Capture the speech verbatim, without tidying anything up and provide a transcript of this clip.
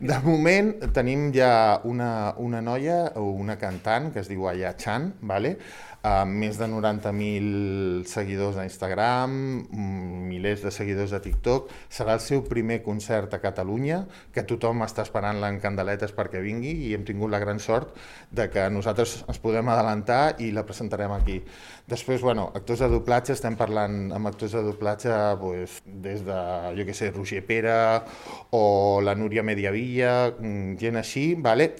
De moment tenim ja una, una noia o una cantant que es diu Aya Chan, vale? Amb més de noranta mil seguidors a Instagram, mm, milers de seguidors a TikTok. Serà el seu primer concert a Catalunya, que tothom està esperant-la en candeletes perquè vingui i hem tingut la gran sort de que nosaltres ens podem adelantar i la presentarem aquí. Després, bueno, actors de doblatge, estem parlant amb actors de doblatge pues, des de, jo què sé, Roger Pera o la Núria Mediavilla, mm, gent així, vale?